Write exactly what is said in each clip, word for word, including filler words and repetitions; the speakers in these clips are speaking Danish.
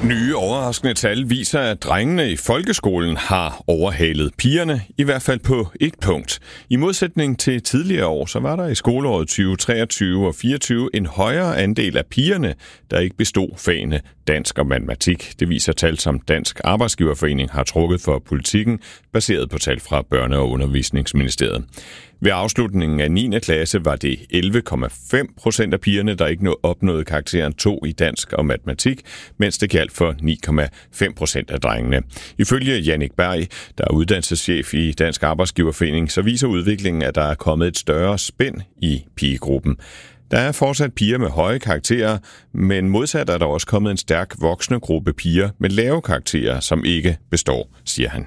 Nye overraskende tal viser, at drengene i folkeskolen har overhalet pigerne, i hvert fald på et punkt. I modsætning til tidligere år, så var der i skoleåret tyve treogtyve og fireogtyve en højere andel af pigerne, der ikke bestod fagene dansk og matematik. Det viser tal, som Dansk Arbejdsgiverforening har trukket for Politikken, baseret på tal fra Børne- og Undervisningsministeriet. Ved afslutningen af niende klasse var det elleve komma fem procent af pigerne, der ikke opnåede karakteren to i dansk og matematik, mens det galt for ni komma fem procent af drengene. Ifølge Jannik Berg, der er uddannelseschef i Dansk Arbejdsgiverforening, så viser udviklingen, at der er kommet et større spænd i pigegruppen. Der er fortsat piger med høje karakterer, men modsat er der også kommet en stærk voksende gruppe piger med lave karakterer, som ikke består, siger han.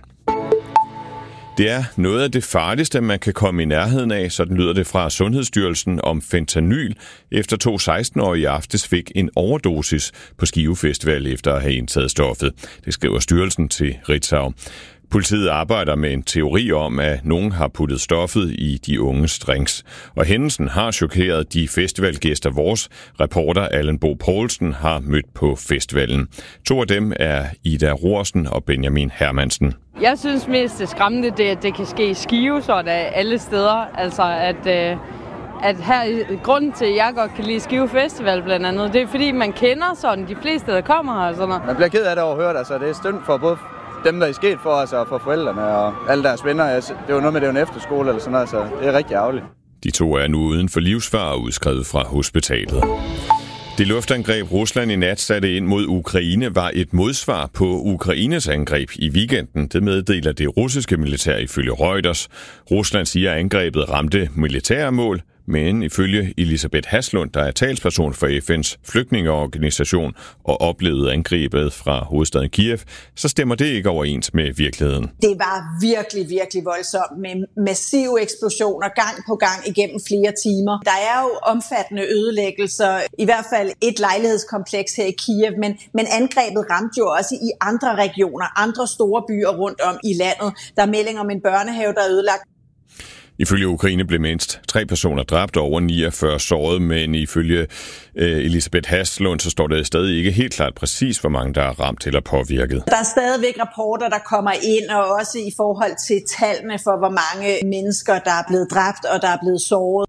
Det er noget af det farligste, man kan komme i nærheden af, sådan lyder det fra Sundhedsstyrelsen om fentanyl, efter to seksten-årige i aftes fik en overdosis på Skive Festival efter at have indtaget stoffet. Det skriver styrelsen til Ritzau. Politiet arbejder med en teori om, at nogen har puttet stoffet i de unges drinks. Og hændelsen har chokeret de festivalgæster, vores reporter Allan Bo Poulsen har mødt på festivalen. To af dem er Ida Rorsen og Benjamin Hermansen. Jeg synes mest det skræmmende, det at det kan ske i Skive, så der alle steder. Altså at, øh, at her, grunden til, at jeg godt kan lide Skive Festival blandt andet, det er fordi man kender sådan de fleste, der kommer her og sådan noget. Man bliver ked af det overhørt, altså det er stønt for både dem, der er sket for os, og for forældrene og alle deres venner. Altså, det var noget med, det var en efterskole eller sådan noget, så det er rigtig ærgerligt. De to er nu uden for livsfare og udskrevet fra hospitalet. Det luftangreb, Rusland i nat satte ind mod Ukraine, var et modsvar på Ukraines angreb i weekenden. Det meddeler det russiske militær ifølge Reuters. Rusland siger, at angrebet ramte militære mål, men ifølge Elisabeth Haslund, der er talsperson for F N's flygtningeorganisation og oplevede angrebet fra hovedstaden Kiev, så stemmer det ikke overens med virkeligheden. Det var virkelig, virkelig voldsomt med massive eksplosioner gang på gang igennem flere timer. Der er jo omfattende ødelæggelser, i hvert fald et lejlighedskompleks her i Kiev, men, men angrebet ramte jo også i andre regioner, andre store byer rundt om i landet. Der er meldinger om en børnehave, der er ødelagt. Ifølge Ukraine blev mindst tre personer dræbt og over niogfyrre såret, men ifølge øh, Elisabeth Haslund, så står det stadig ikke helt klart præcis, hvor mange der er ramt eller påvirket. Der er stadigvæk rapporter, der kommer ind, og også i forhold til tallene for, hvor mange mennesker, der er blevet dræbt og der er blevet såret.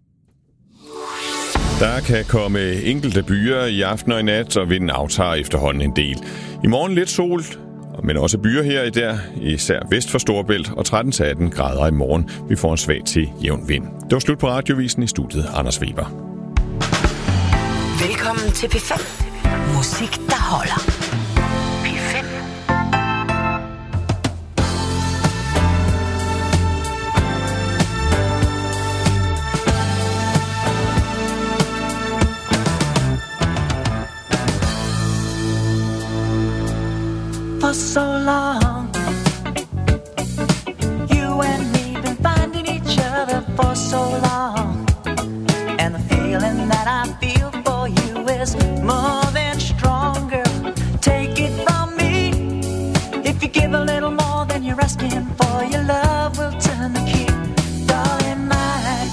Der kan komme enkelte byer i aften og i nat, og vinden aftager efterhånden en del. I morgen lidt sol, men også byer her i der, især vest for Storebælt, og tretten til atten grader i morgen. Vi får en svag til jævn vind. Det var slut på radiovisen. I studiet Anders Weber. Velkommen til P fem. Musik, der holder. P fem. For so long, you and me been finding each other for so long, and the feeling that I feel for you is more than stronger. Take it from me, if you give a little more than you're asking for, your love will turn the key. Darling, mine,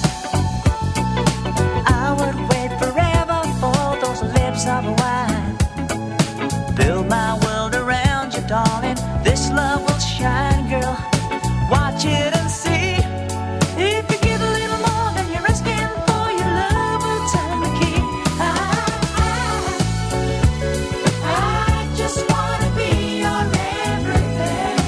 I would wait forever for those lips of wine. Build my world around you, darling. This love will shine, girl. Watch it and see. If you give a little more than you're asking for, your love will turn the key. I, I, I just wanna be your everything.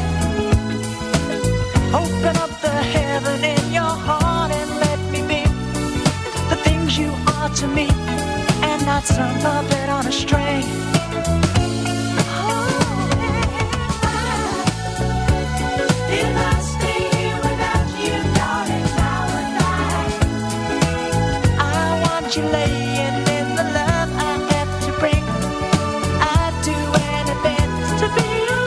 Open up the heaven in your heart and let me be the things you are to me, and not some puppet on a string. You laying in the love I have to bring. I'd do anything to be your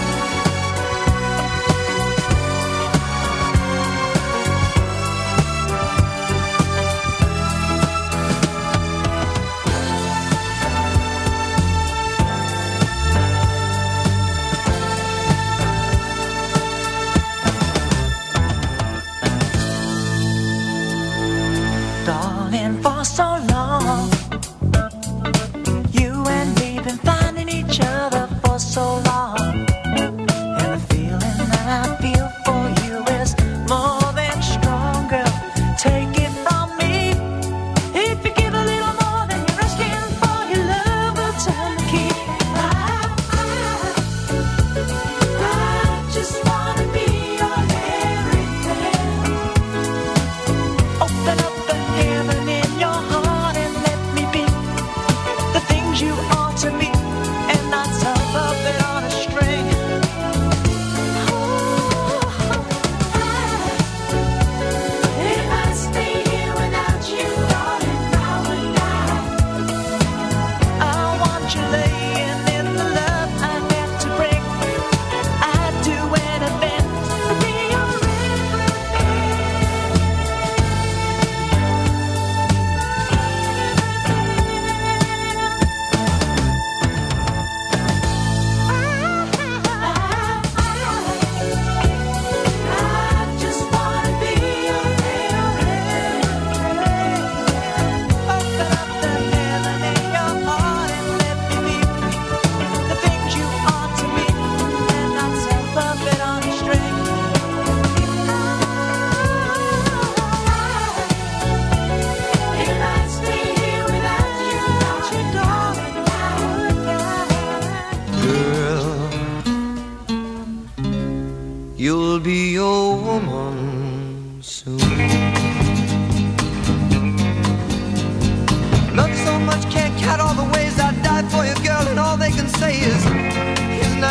everything.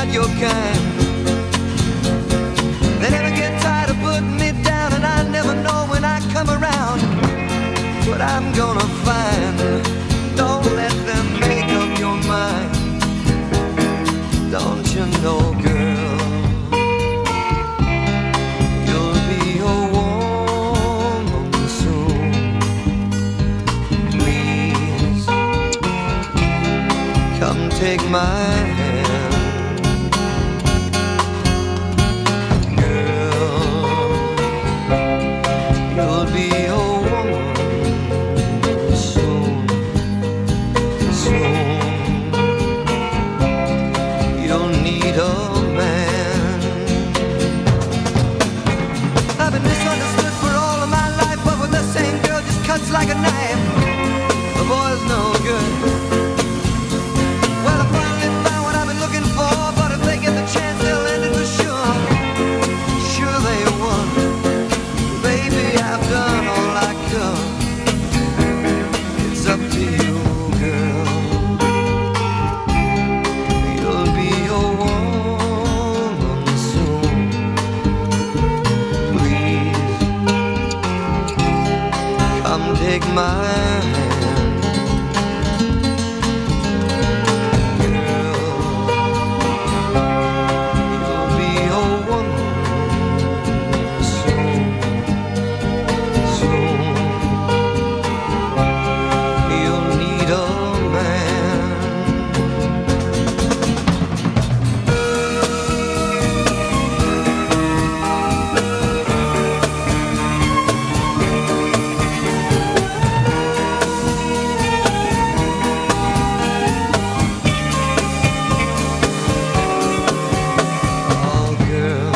like your kind. They never get tired of putting me down, and I never know when I come around what I'm gonna find. Don't let them make up your mind. Don't you know, girl, you'll be a woman soon. Please, come take my hand. Girl, you'll be a woman soon, soon. You'll need a man. I've been misunderstood for all of my life, but with the same girl just cuts like a knife. The boy's no good. Well, I finally found what I've been looking for, but if they get the chance, they'll end it for sure. Sure they won. Baby, I've done all I could. It's up to you, girl. You'll be a woman soon. Please, come take my hand. Girl, you'll be a woman soon, soon. You'll need a man. Oh, girl,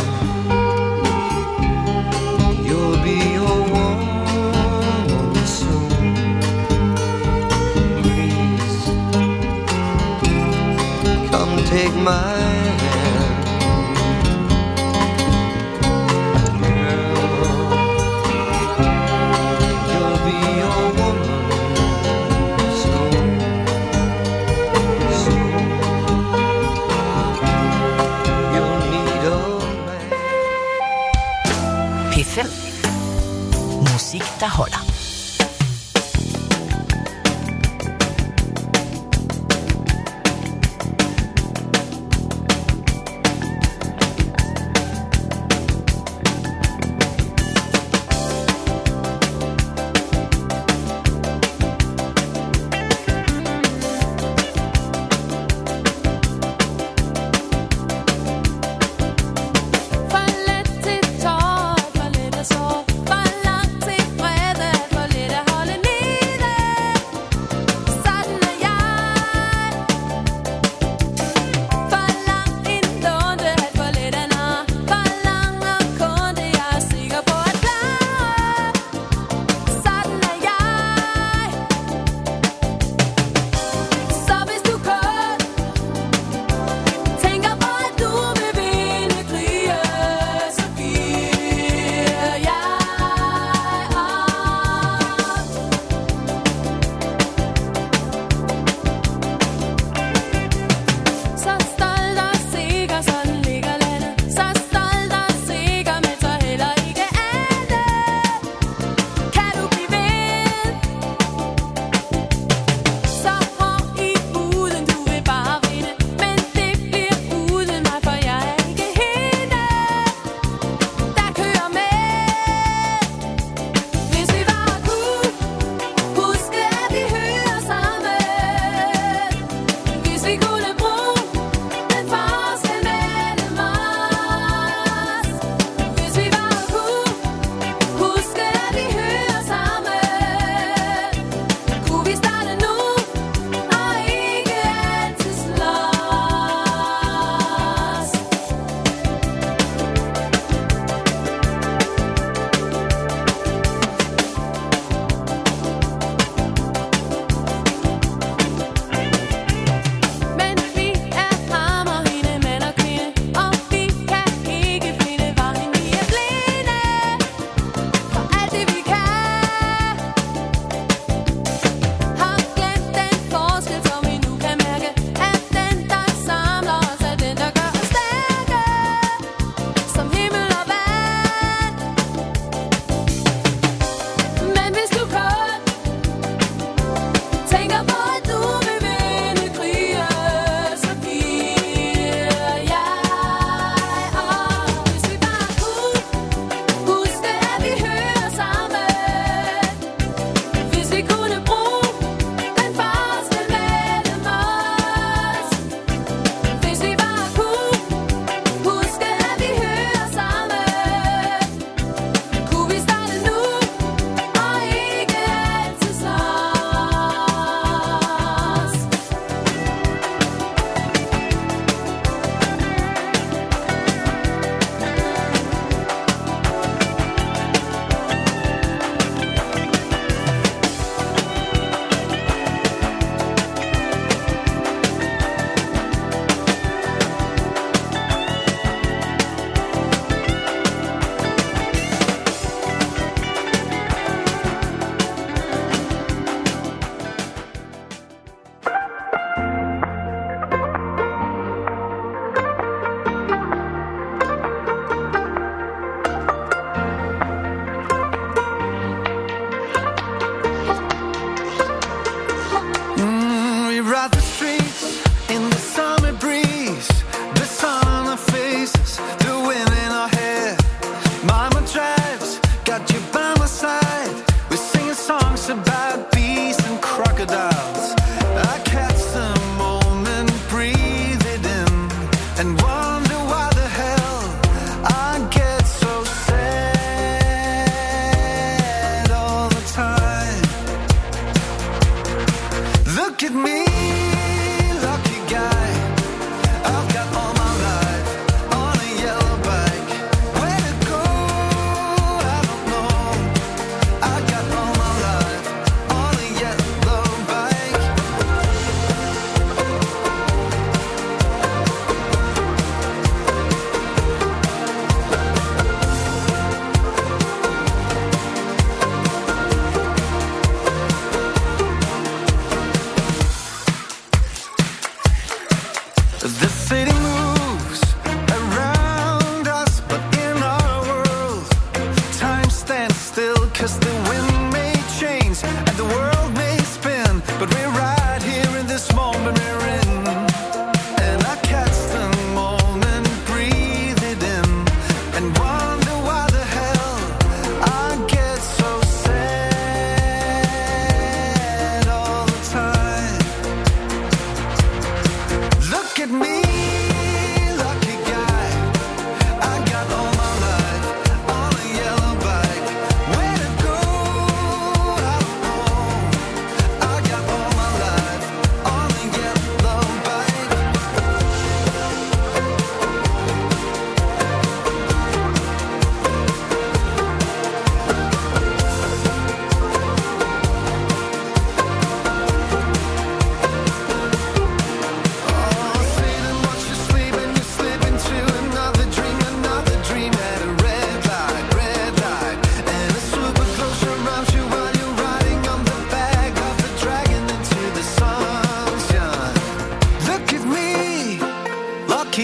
you'll be a woman soon. Please, come take my hand. Girl, you'll be a woman soon, soon. You'll need a man. P fem. Musik, der holder.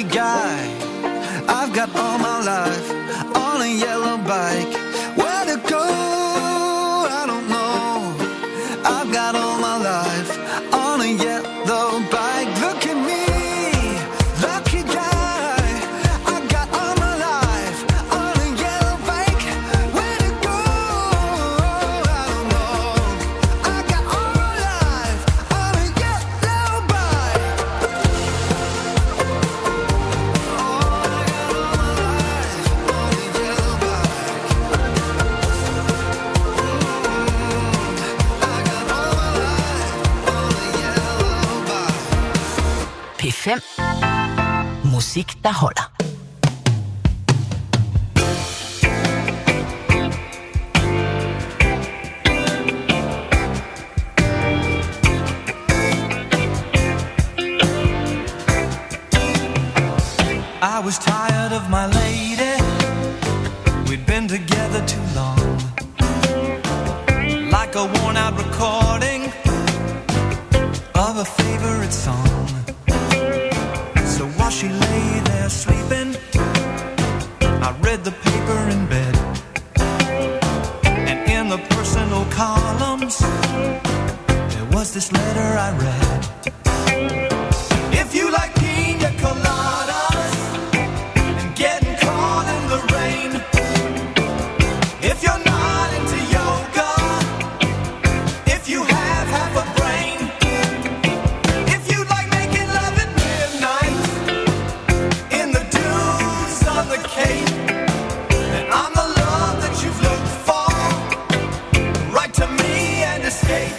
guy I've got all my life on a yellow bike. Where to go, I don't know. I've got all my life on a yellow bike. Look at me, lucky guy. I've got all my life on a yellow bike. Where to go, I don't know. I've got all my life on a yellow bike. P fem. Musik, der holder. I was tired of my lady. We'd been together too long. Like a worn out recording of a favorite song. So while she lay there sleeping, I read the paper in bed. And in the personal columns, there was this letter I read. If you like pina coladas and getting caught in the rain, if you're not into yoga, if you have half a brain, if you like making love at midnight in the dunes on the Cape, then I'm the love that you've looked for. Write to me and escape.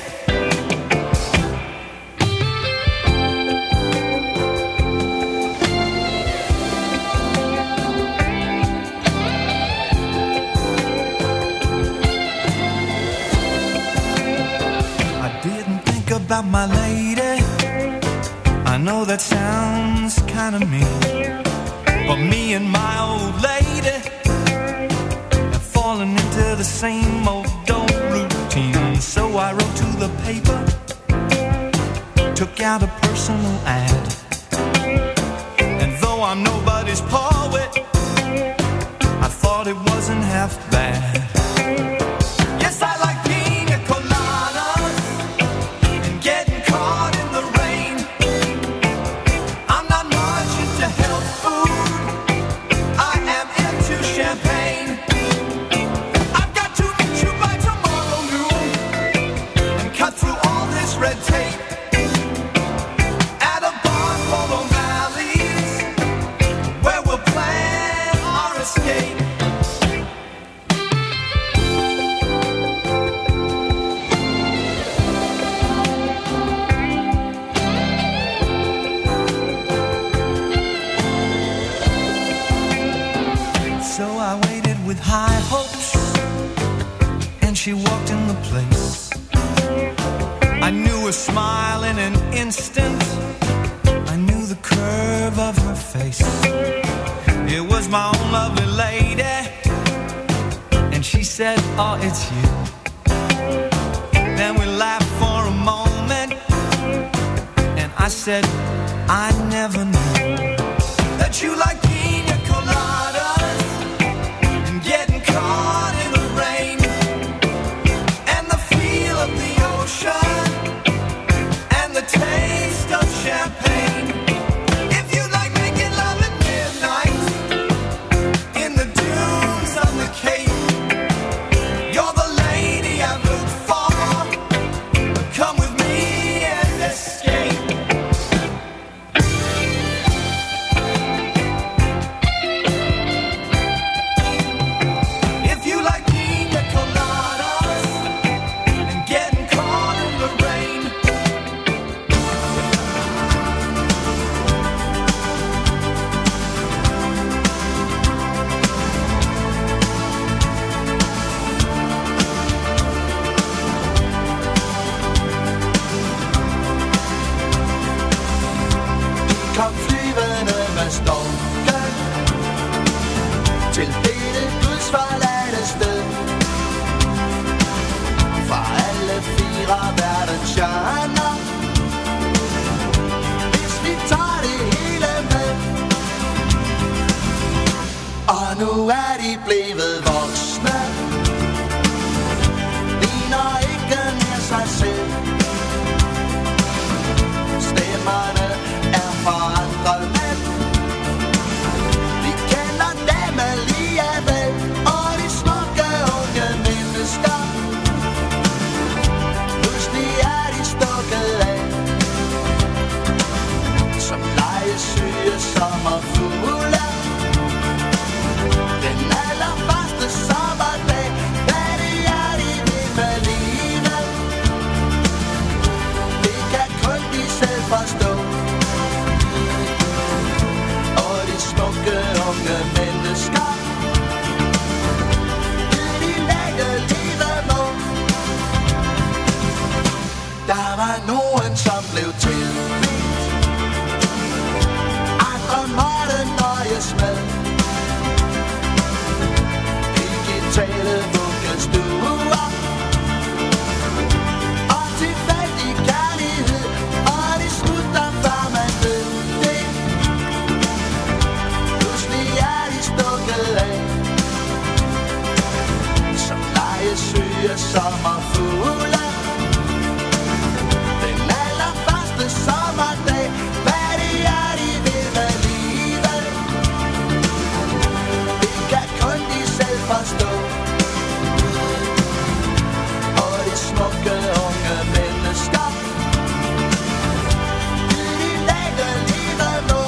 About my lady, I know that sounds kind of mean, but me and my old lady have fallen into the same old old routine. So I wrote to the paper, took out a personal ad, and though I'm nobody's poet, I thought it wasn't half bad. Yes, I like pina coladas and getting caught in the rain. I'm not much into health food, I am into champagne. I've got to meet you by tomorrow noon and cut through all this red tape at a bar called O'Malley's, where we'll plan our escape. So I waited with high hopes, and she walked in the place. I knew her smile in an instant, I knew the curve of her face. It was my own lovely lady, and she said, oh, it's you. Then we laughed for a moment, and I said, I never knew that you like pina coladas and getting caught in the rain and the feel of the ocean and the taste of champagne. If you like making love at midnight in the dunes on the Cape, you're the lady I've looked for. Come with me and escape. sommerfugle. Den allerførste sommerdag, hvad det er, de vil med livet. Det kan kun de selv forstå. Og de smukke unge mennesker, de lægger livet nu.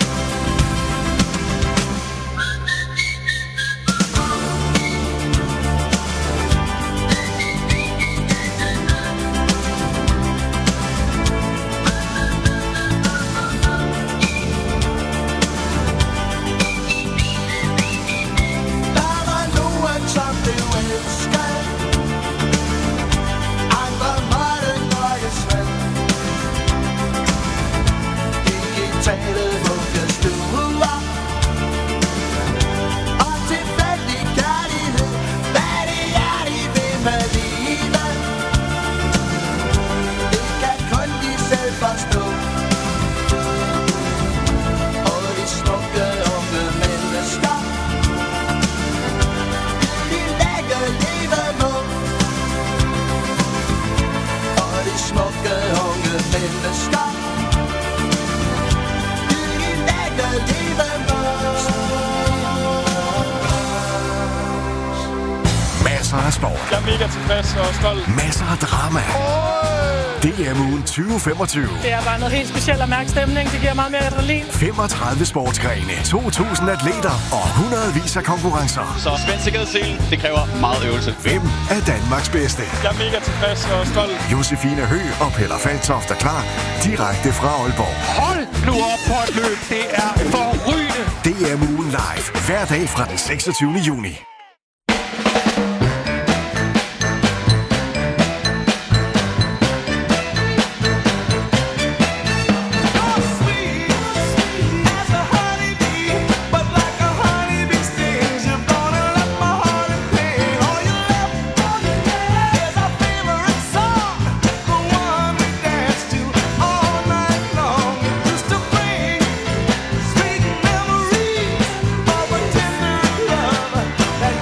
Jeg er mega tilfreds og stolt. Masser af drama. D M-ugen tyve femogtyve. Det er bare noget helt specielt at mærke stemning. Det giver meget mere adrenalin. femogtredive sportsgrene, to tusind atleter og hundredvis af konkurrencer. Så spænd sikkerhedsselen. Det kræver meget øvelse. Hvem er Danmarks bedste? Jeg er mega tilfreds og stolt. Josefine Høgh og Peller Faltoft er klar direkte fra Aalborg. Hold nu op på et løb. Det er forrygende. D M-ugen live. Hver dag fra den seksogtyvende juni. That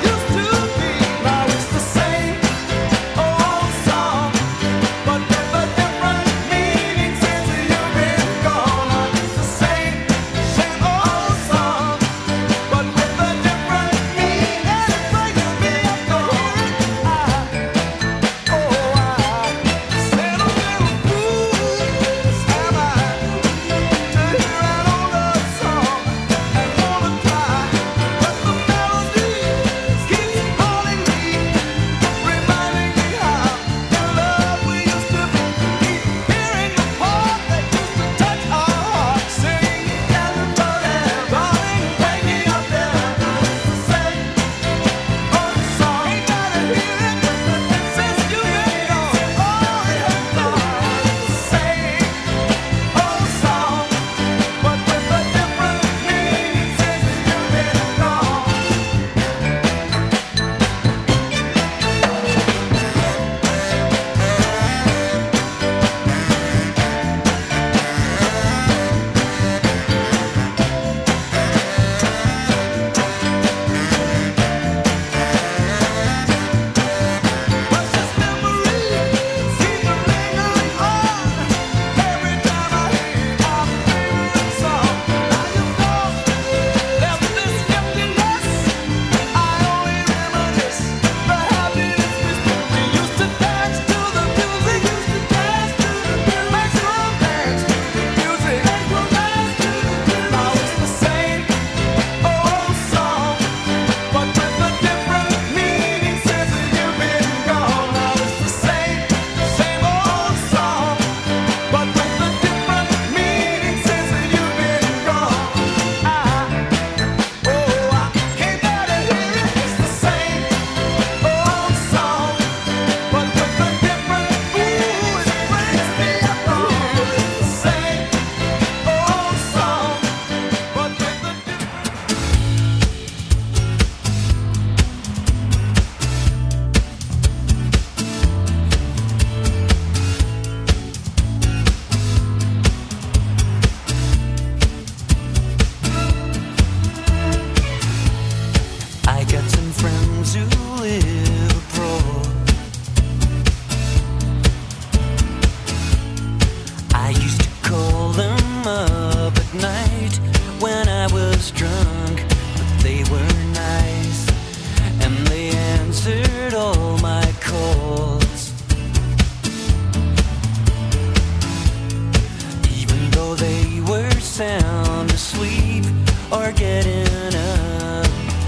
sound asleep or getting up.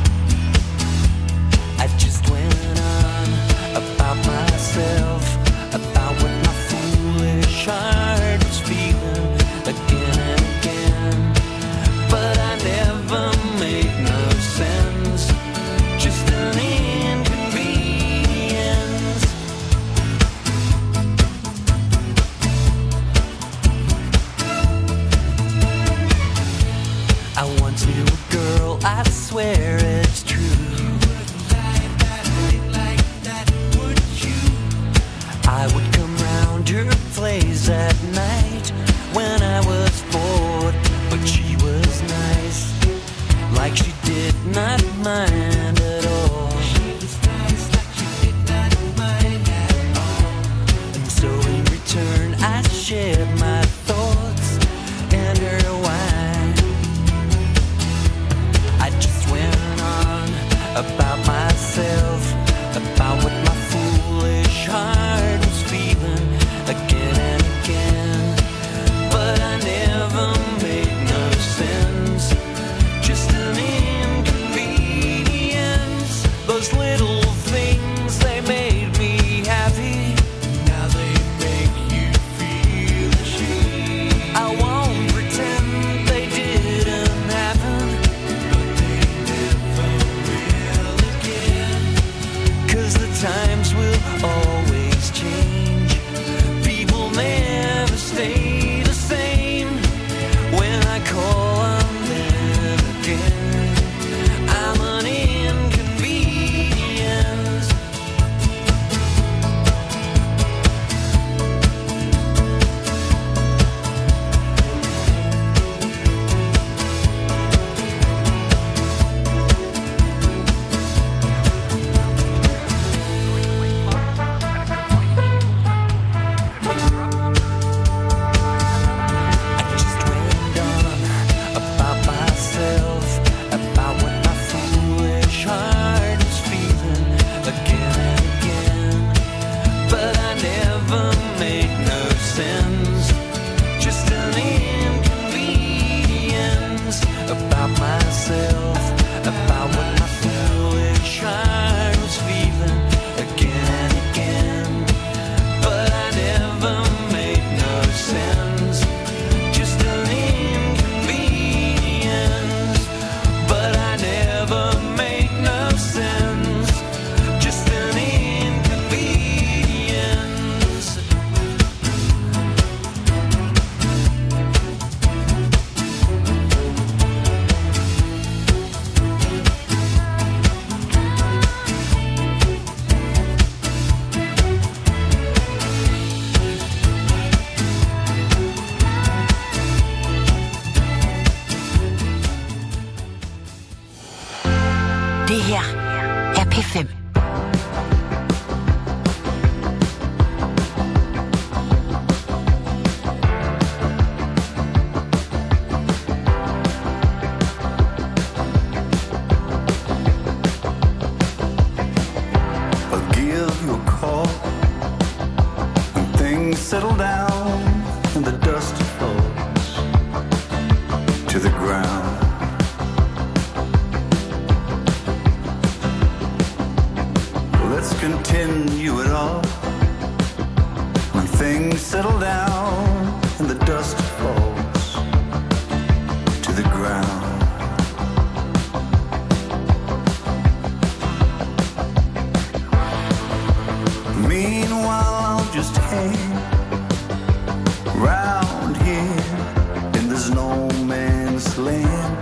I just went on about myself, about what my foolish heart was feeling again and again. But I never made no sense, just an inconvenience. I once knew a girl, I swear it's true. I would come round her place at night when I was bored, but she was nice, like she did not mind at all. She was nice, like she did not mind at all. And so in return I shared my thoughts and her wine. I just went on about myself, about what my foolish heart was feeling again and again. But I never made no sense, just an inconvenience. Those little things, they made me happy. Now they make you feel ashamed. I won't pretend they didn't happen, but they never will again. 'Cause the times will always change. People never stay the same. When I call on them again, I'm an inconvenience. I just went on about myself, about what my foolish heart was feeling again and again. But I never made no sense, just an inconvenience. About myself, about what my foolish heart was feeling again and again. But I never made no sense, just an inconvenience. But I never made no sense, just an inconvenience. Det her er P fem. I'll give you a call when things settle down and the dust falls to the ground. Let's continue it all when things settle down and the dust falls to the ground. Meanwhile, I'll just hang round here in this no man's land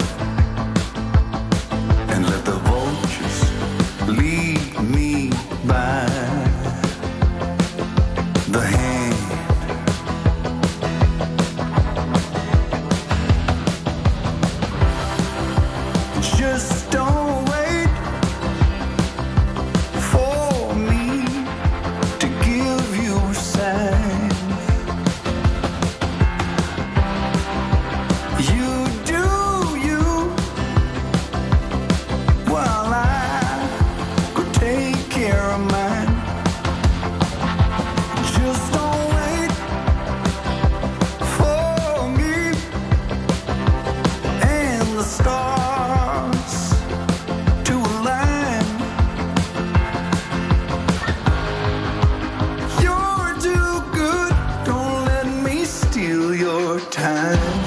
and let the vultures lead me by the hand. time.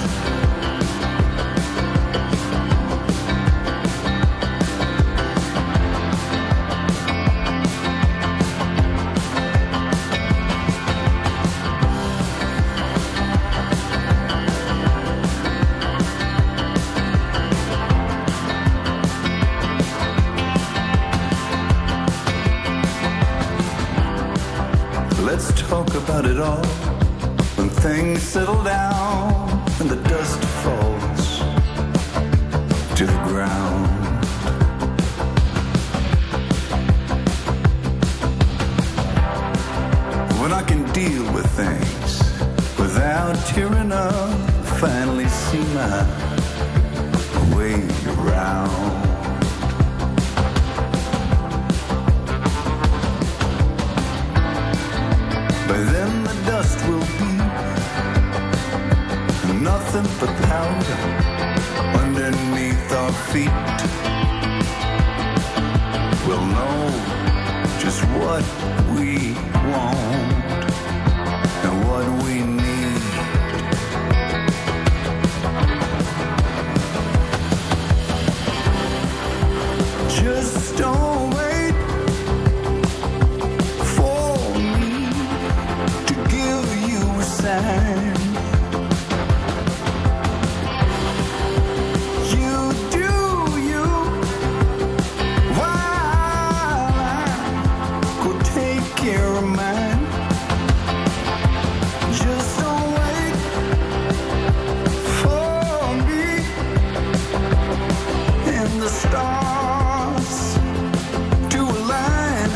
Let's talk about it all when things settle down and the dust falls to the ground. When I can deal with things without tearing up, finally see my way around. By then the dust will be nothing but powder underneath our feet. We'll know just what we want and what we need. Just don't wait for me to give you a sign. You do you while I go take care of mine. Just don't wait for me and the stars to align.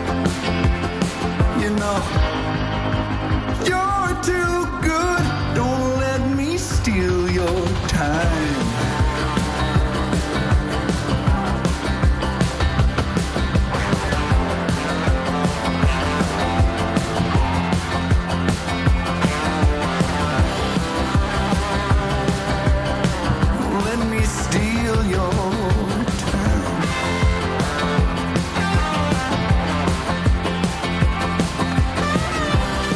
You know, you're too good, don't let me steal your time. Let me steal your time.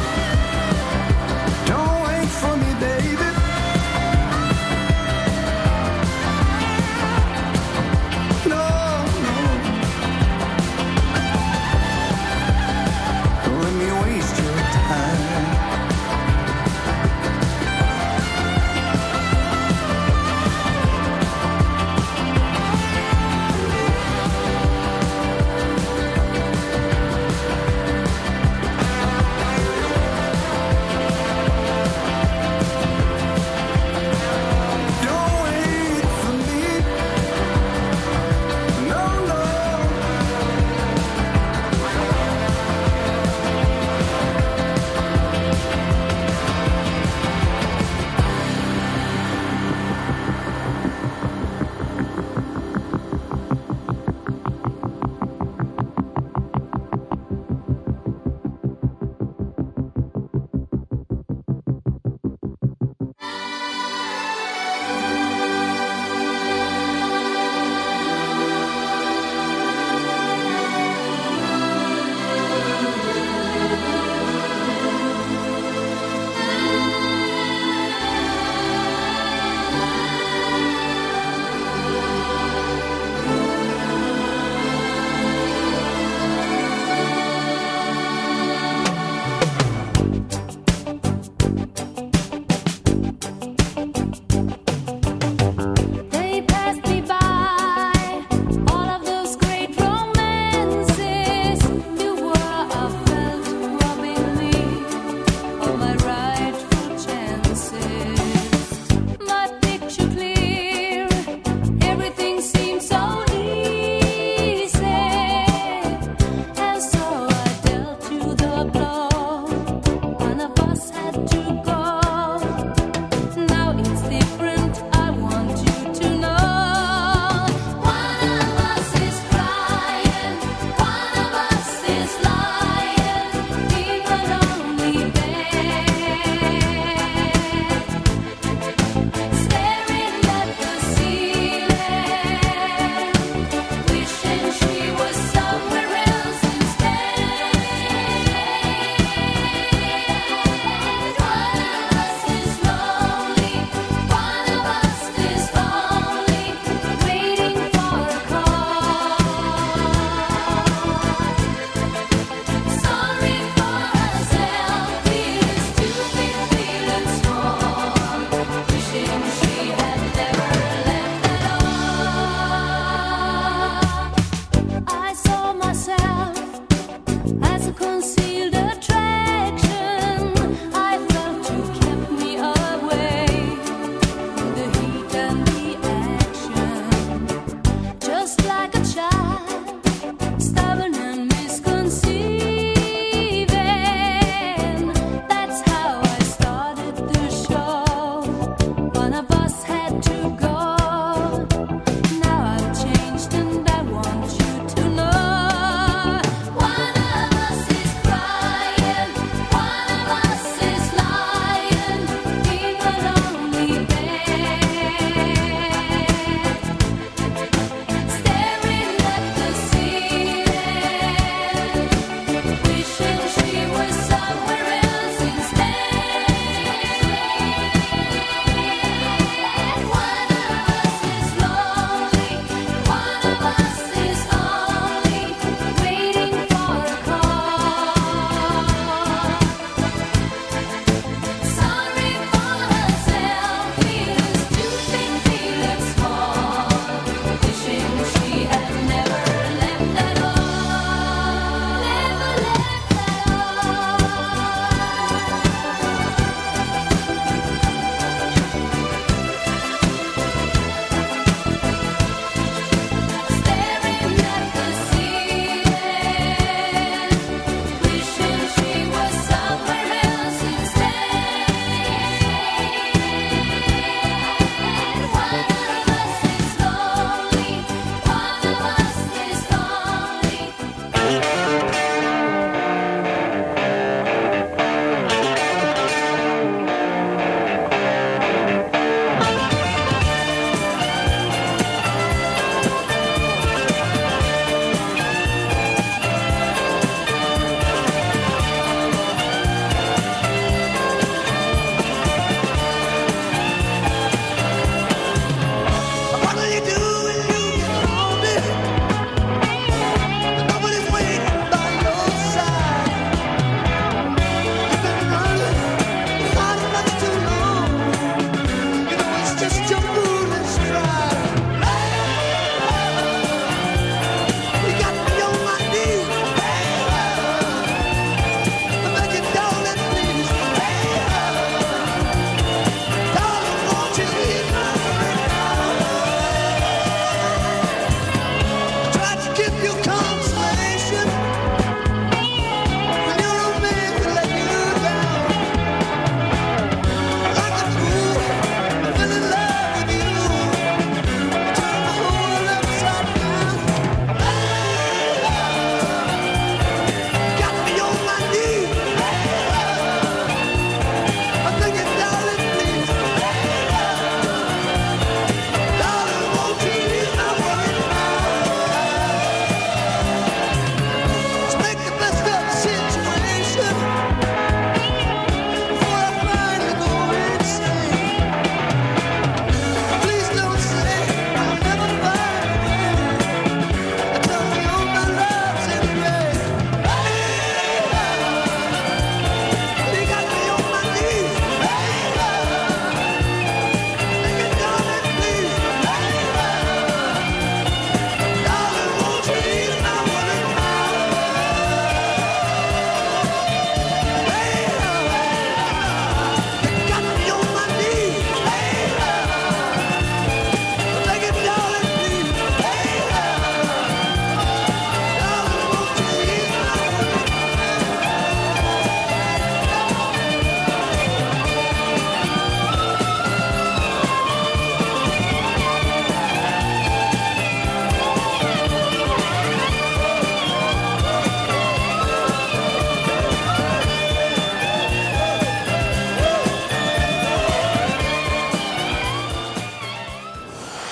Don't wait for me, baby.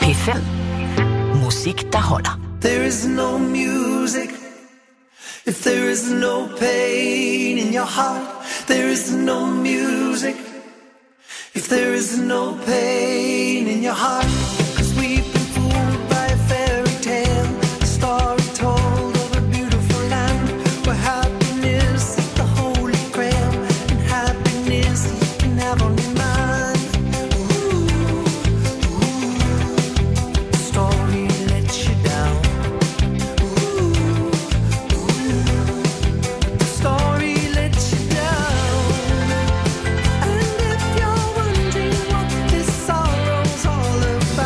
P fem. Musik, der holder. There is no music if there is no pain in your heart. There is no music if there is no pain in your heart. 'Cause we've been fooled by a fairy tale, a story told of a beautiful land where happiness is the holy grail, and happiness you can have only mine. Ooh, ooh, the story lets you down. Ooh, ooh, the story lets you down. And if you're wondering what this sorrow's all about,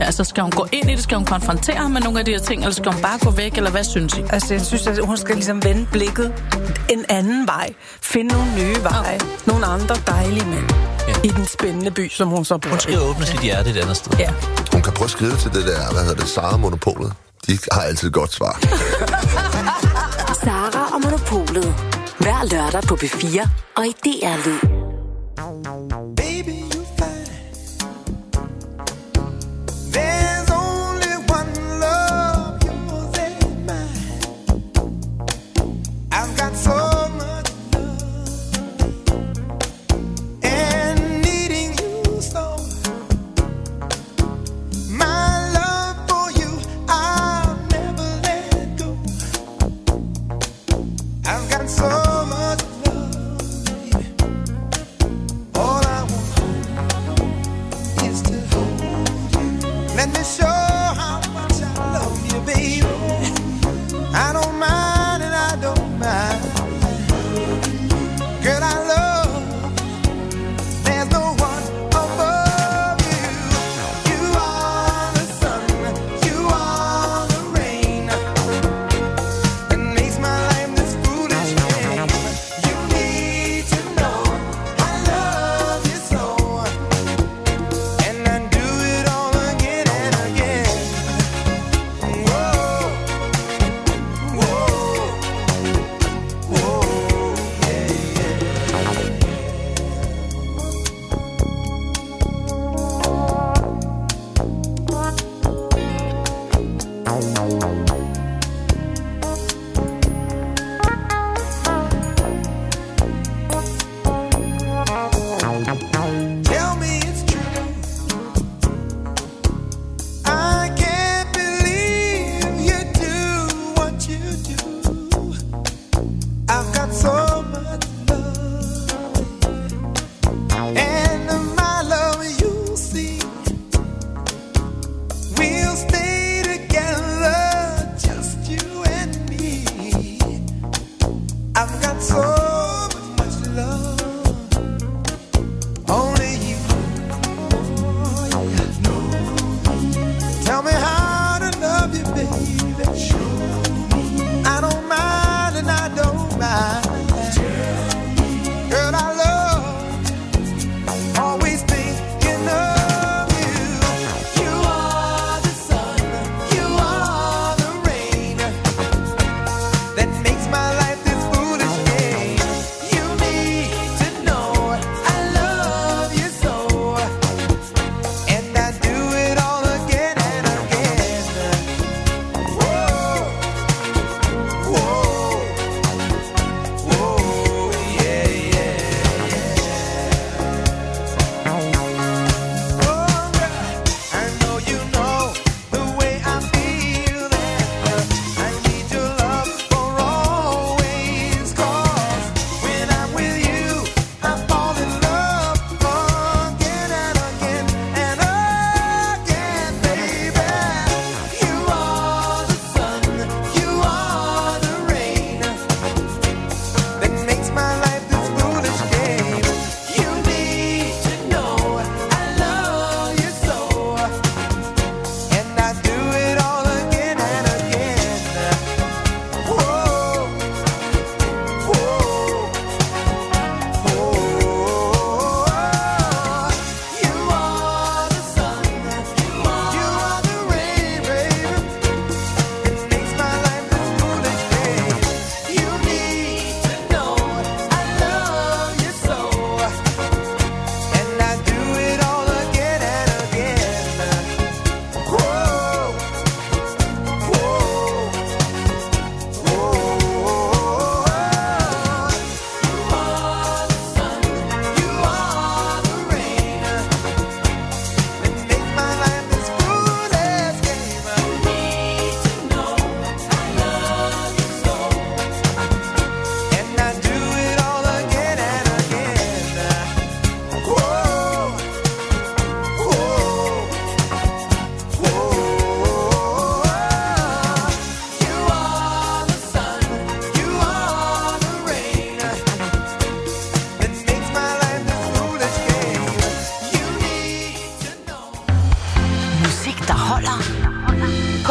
Altså, skal hun gå ind i det? Skal hun konfrontere ham med nogle af de her ting? Eller skal hun bare gå væk? Eller hvad synes I? Altså, jeg synes, at hun skal ligesom vende blikket en anden vej. Finde nogle nye veje. Ja. Nogle andre dejlige mænd. Ja. I den spændende by, som hun så bor. Hun skal åbne sit hjerte et andet sted. Ja. Hun kan prøve at skrive til det der, hvad hedder det, Sara-monopolet. De har altid et godt svar. Sara og Monopolet. Hver lørdag på B fire og i D R Lyd. So much love, baby. All I want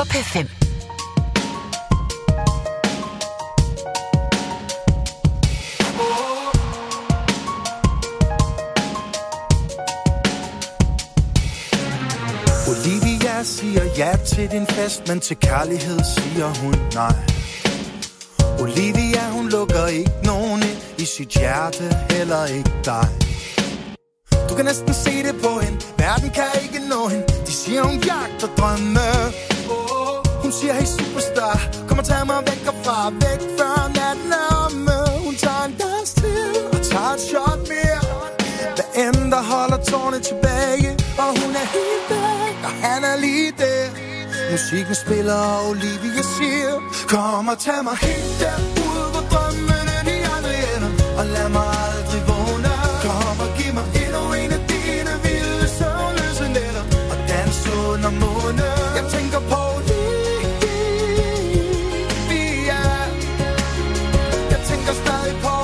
på P fem. Olivia siger ja til din fest, men til kærlighed siger hun nej. Olivia, hun lukker ikke nogen ind i sit hjerte, heller ikke dig. Du kan næsten se det på hende, verden kan ikke nå hende. De siger, hun jagter drømme. Hun siger, hey superstar, kom og tag mig væk herfra, væk før natten er omme. Hun tager en dans til og tager et shot mere. Hvad end der holder tårne tilbage, og hun er helt væk, og han er lige der. Musikken spiller, og Olivia siger, kom og tag mig helt derud, hvor drømmene de aldrig ender, og lad mig aldrig vågne. Kom og giv mig endnu en af dine vilde søvnløse nætter, og dans under måne. Jeg tænker på Olivia, jeg tænker stadig på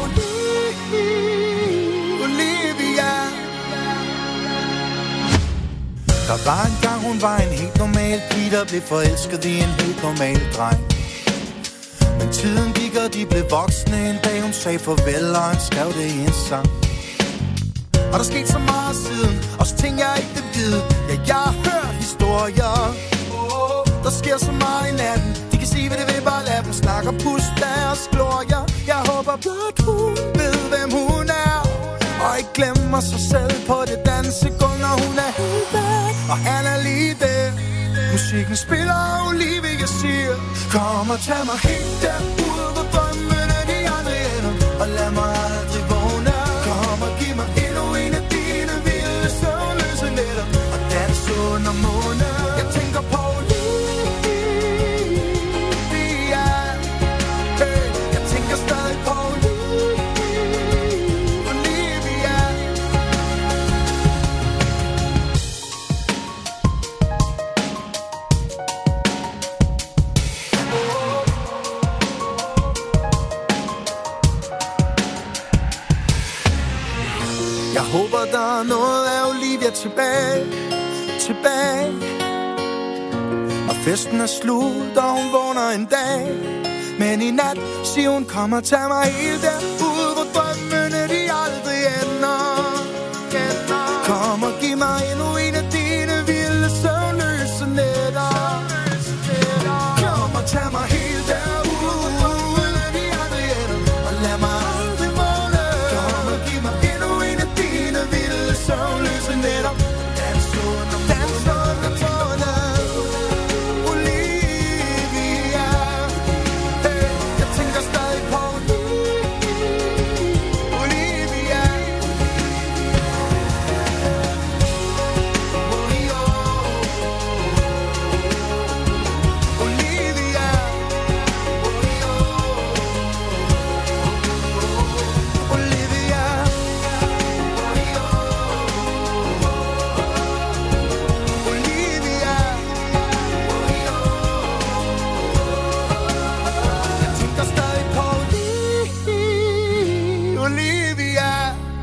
Olivia. Der var en gang, hun var en helt normal pige, der blev forelsket i en helt normal dreng. Men tiden gik, og de blev voksne. En dag hun sagde farvel, og han skrev det i en sang. Og der skete så meget siden, og så ting jeg ikke vil vide. Ja, jeg har hørt historier. Der sker så meget i natten, de kan sige, hvad det vil, bare lad dem snakke og puste deres glorier. Jeg håber blot, hun ved, hvem hun er, og ikke glemmer sig selv på det dansekund, når hun er helt væk, og han er lige der. Musikken spiller, og Olivia siger, kom og tag mig helt derud, hvor drømmene de aldrig ender, og lad mig aldrig vågne. Kom og giv mig endnu en af dine vilde søvnløse nætter, og dans under måne. Jeg tænker på Olivia, hey, jeg tænker stadig på Olivia. Jeg håber, der er noget af Olivia tilbage, tilbage. Når festen er slut, og hun vågner en dag. Men i nat siger hun, kom og tag mig helt derud, hvor drømmene de aldrig ender. Kom og giv mig endnu en af dine vilde søvnløse nætter. Kom og tag mig helt derud, hvor drømmene de aldrig ender, og lad mig aldrig vågne. Kom og giv mig endnu en af dine vilde søvnløse nætter. Dans under, dans under tårne. Olivia, hey, jeg tænker stadig på Olivia. Olivia, Olivia. Olivia, jeg tænker stadig på Olivia.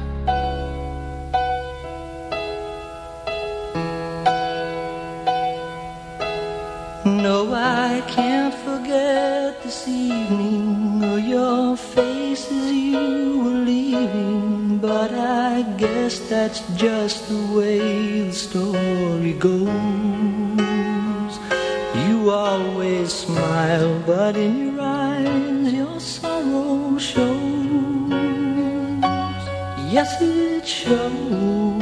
No, I can't forget this evening or your face as you were leaving, but I guess that's just the way the story goes. You always smile, but in your eyes your sorrow shows. Yes, it shows.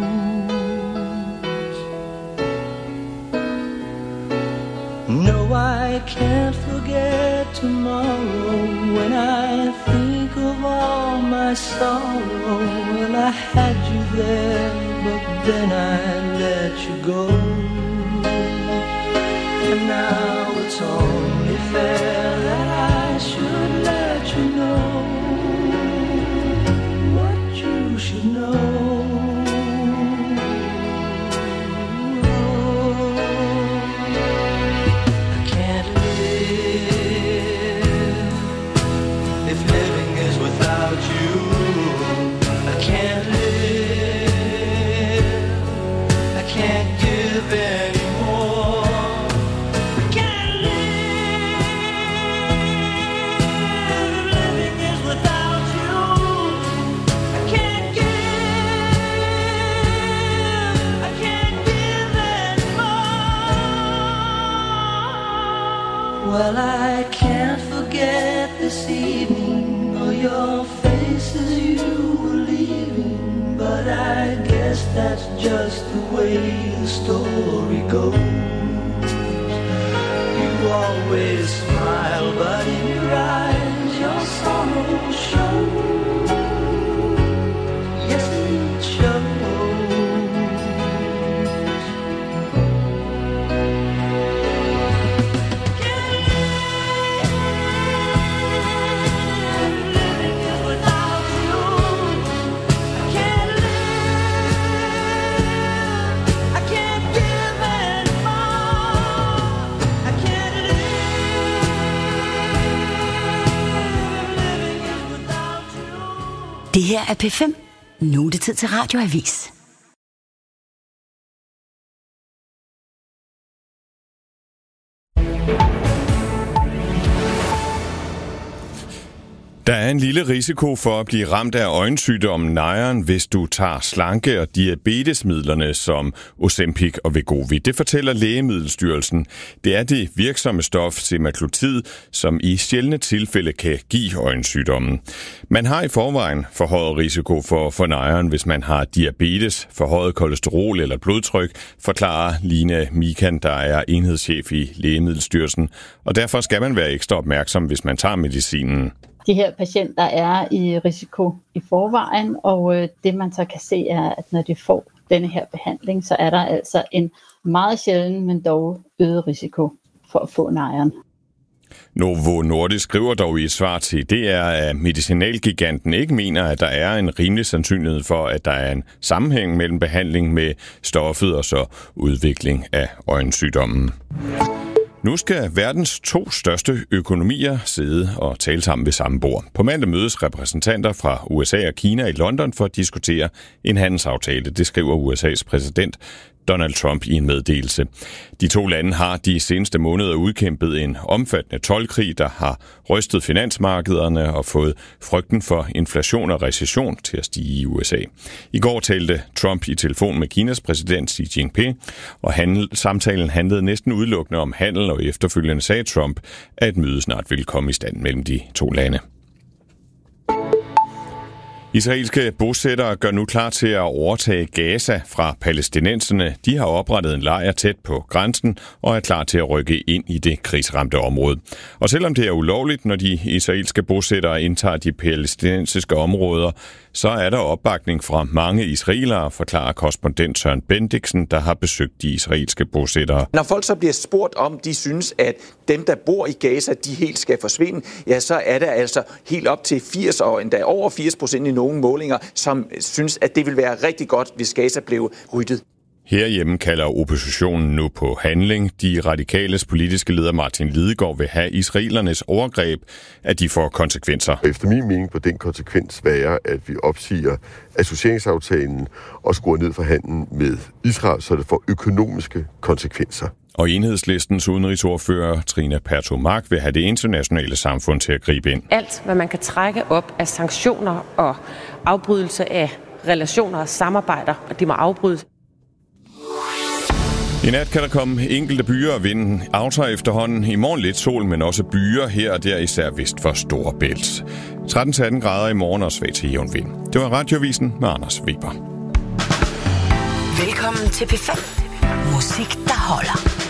No, I can't forget tomorrow when I think of all my sorrow. Well, I had you there, but then I let you go. And now it's only fair that I should let you know what you should know. Anymore. I can't Well, I can't forget this evening or your face as you were leaving, but I guess that's just the way the story goes. You always smile, but in your eyes your sorrow shows. Yes, it shows. Det her er P fem. Nu er det tid til Radioavis. Der er en lille risiko for at blive ramt af øjensygdommen nejren, hvis du tager slanke- og diabetesmidlerne som Ozempic og Wegovy. Det fortæller Lægemiddelstyrelsen. Det er det virksomme stof semaglutid, som i sjældne tilfælde kan give øjensygdommen. Man har i forvejen forhøjet risiko for, for nejren, hvis man har diabetes, forhøjet kolesterol eller blodtryk, forklarer Line Mikan, der er enhedschef i Lægemiddelstyrelsen. Og derfor skal man være ekstra opmærksom, hvis man tager medicinen. De her patienter er i risiko i forvejen, og øh, det man så kan se er, at når de får denne her behandling, så er der altså en meget sjælden, men dog øget risiko for at få nejren. Novo Nordisk skriver dog i et svar til D R, at medicinalgiganten ikke mener, at der er en rimelig sandsynlighed for, at der er en sammenhæng mellem behandling med stoffet og så udvikling af øjensygdommen. Nu skal verdens to største økonomier sidde og tale sammen ved samme bord. På mandag mødes repræsentanter fra U S A og Kina i London for at diskutere en handelsaftale. Det skriver U S A's præsident Donald Trump i en meddelelse. De to lande har de seneste måneder udkæmpet en omfattende toldkrig, der har rystet finansmarkederne og fået frygten for inflation og recession til at stige i U S A. I går talte Trump i telefon med Kinas præsident Xi Jinping, og handel, samtalen handlede næsten udelukkende om handel, og efterfølgende sagde Trump, at et møde snart ville komme i stand mellem de to lande. Israelske bosættere gør nu klar til at overtage Gaza fra palæstinenserne. De har oprettet en lejr tæt på grænsen og er klar til at rykke ind i det krigsramte område. Og selvom det er ulovligt, når de israelske bosættere indtager de palæstinensiske områder, så er der opbakning fra mange israelere, forklarer korrespondent Søren Bendiksen, der har besøgt de israelske bosættere. Når folk så bliver spurgt om, de synes, at dem, der bor i Gaza, de helt skal forsvinde, ja, så er der altså helt op til firs og endda over firs procent i nogle målinger, som synes, at det vil være rigtig godt, hvis Gaza blev ryddet. Herhjemme kalder oppositionen nu på handling. De radikales politiske leder Martin Lidegaard vil have israelernes overgreb, at de får konsekvenser. Efter min mening på den konsekvens være, at vi opsiger associeringsaftalen og skruer ned for handlen med Israel, så det får økonomiske konsekvenser. Og Enhedslistens udenrigsordfører Trine Pertou Mach vil have det internationale samfund til at gribe ind. Alt, hvad man kan trække op af sanktioner og afbrydelse af relationer og samarbejder, og de må afbrydes. I nat kan der komme enkelte byer og vinden aftager efterhånden. I morgen lidt sol, men også byer her og der, især vest for Storebælt. tretten til atten grader i morgen og svag til jævn vind. Det var Radioavisen med Anders Weber. Velkommen til P fem. Musik, der holder.